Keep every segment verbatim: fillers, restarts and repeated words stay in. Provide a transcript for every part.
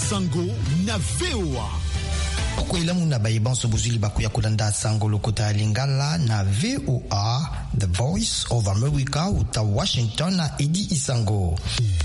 Sango na V O A. Okwelamu na bayibanso buzuli bakuya kulanda Sango lokota lingala na V O A, The Voice of America uta Washington na Edi Isango.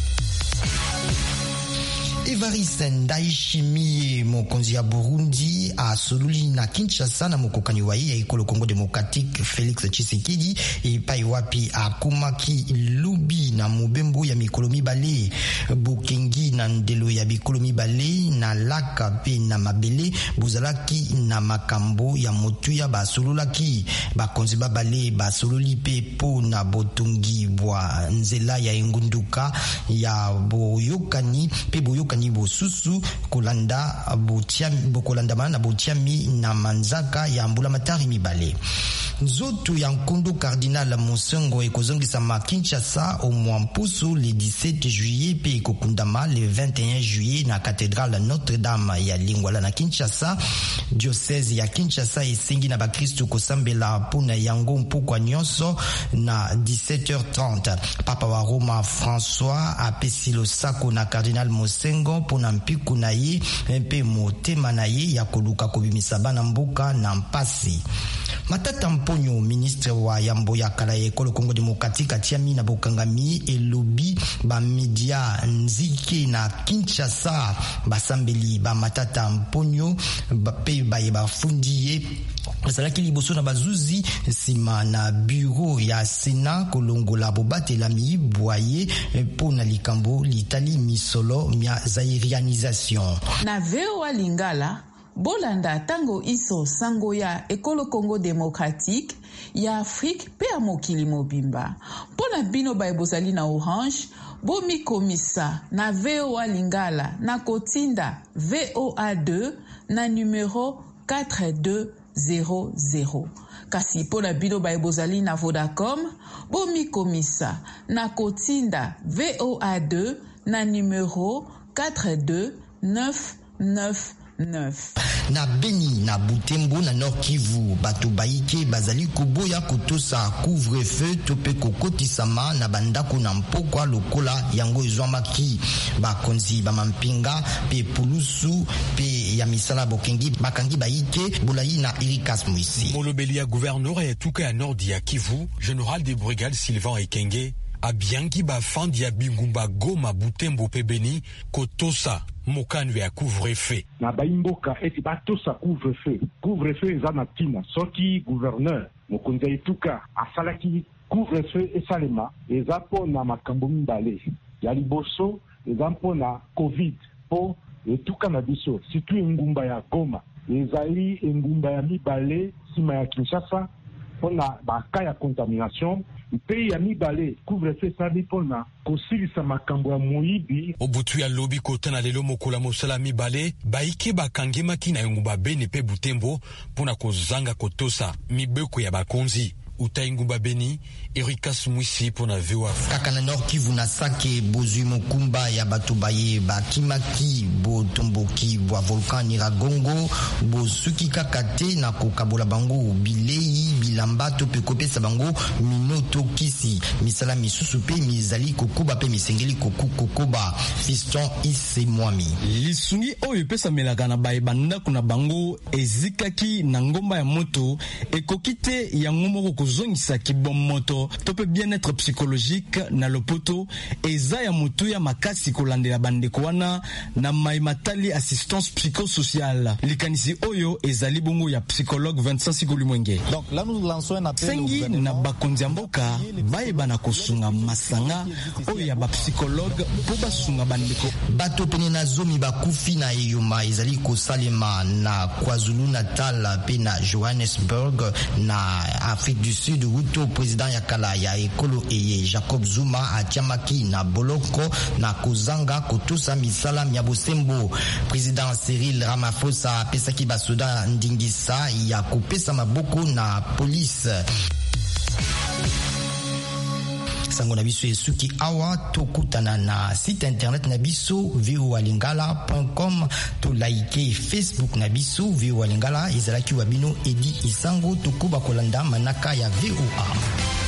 Evariste Ndayishimiye mokonzi ya Burundi a soluli na Kinshasa na mokokani wa ya ikolo Congo Democratique Félix Tshisekedi e pai wapi akumaki lubi na mubembo ya mikolo mibale bukengi na ndelo ya bikolo mibale na laka pe na mabele buzalaki na makambo ya motuya basololaki bakonzi babale basololi pe po na botungi bwa nzela ya engunduka ya boyokani pe boyokani ni bosusu kolanda botiami bokolanda mana botiami na manzaka ya mbula matari mibale nzoto ya nkondo cardinal Monsengo ekozongisa ma Kinshasa au mwampusu le dix-sept juillet pe ekokundama le vingt et un juillet na cathédrale Notre-Dame ya Lingwala na Kinshasa. Diocèse ya Kinshasa esengi na bakristo kosambela pona yango mpokwa nyonso na dix-sept heures trente. Papa wa Roma François apesi losako na cardinal Monsengo pona mpiku na ye mpe motema na ye ya koluka kobimisa bana mboka na mpasi. Matata Mponyo, ministre wa yambo ya kala ya ekolo Congo Democratique atiami na bokangami elobi ba media nzike na Kinshasa basambeli ba Matata Mponyo ba pe ba ye bafundiye basalaki liboso na bazuzi sima na bureau ya Sénat kolongola bobatelami boye pona likambo litali misolo mia zairianisation na V O A Lingala. Bolanda tango iso sango ya ekolo Congo Democratique ya Afrique pe a mokili mobimba. Pona bino ba ebozali na Orange, bo mi komisa na V O A Lingala na kotinda V O A deux na numéro quatre deux zéro zéro. Kasi pona bino ba ebozali na Vodacom, bo mi komisa na kotinda V O A deux na numéro quatre deux neuf neuf neuf. Na Beni na Butembo na Nord Kivu bato baike bazali koboya kotosa couvre-feu tope kokotisama na bandako na mpokwa lokola yango ezwamaki bakonzi bamampinga pe pulusu pe ya misala bokengi bakangi baike bolayi na Irikas Moisi. Molobeli ya gouverneur ya tuka ya Nord ya Kivu, général des brigades Sylvain Ekenge a bianki ba fandi ya Bingumba Goma Butembo pe Beni kotosa mokanu ya couvre-feu. Na baimboka eti batosa couvre-feu. Couvre-feu eza na tina. Soki gouverneur mokonzi etuka asalaki couvre-feu esalema eza po na makambo mibale. Ya liboso eza po na Covid po etuka na biso. Situ engumba ya Goma ezali engumba ya mibale sima ya Kinshasa po na baka ya contamination. Pays ya mibale couvre-feu sabi pona kosilisa makambo ya moyibi obutu ya lobi kota na lelo mokola mosala mibale baike bakangema kina yongumba Beni pe Butembo pona kozanga kotosa mibeko ya bakonzi uta ingumba Beni. Irikas Moisi pona V O A. Kaka na Nord Kivu na Sake bozui mokumba ya bato baye bakimaki bo tomboki bwa volcan Nyiragongo bo suki kakate na kokabola bango bilei bilamba to pe kopesa bango minoto kisi misala misusu pe mizali kokuba pe misengeli koku kokoba fiston ise mwami lisungi oyo pesa melaka na baye banda kuna bango ezikaki na ngomba ya moto ekokite ya ngomoko kozongisa kibom moto tope bien-être psychologique na lopoto eza ya mutu ya makasi kolandela bandeko wana na maimatali assistance psychosociale likanisi oyo ezali bongo ya psychologue Vincent Sigoli Mwenge. Donc là nous lançons un appel sengi na bakonzi ya mboka bayeba na kosunga masanga oyo ya ba psychologue po basunga bandeko bato pene na zomi bakufi na eyoma ezali kosalema na KwaZulu Natal pe na Johannesburg na Afrique du Sud uto président ya kala ya ekolo eye Jacob Zuma atiamaki na boloko na kozanga kotosa misala mya bosembo. Président Cyril Ramaphosa pesaki basoda ndingisa ya kopesa maboko na police. Sango na biso esuki awa tokutana na site internet na biso v o a lingala point com to like Facebook na biso V O A Lingala ezalaki wabino Edi Isango tokuba kolanda manaka ya V O A.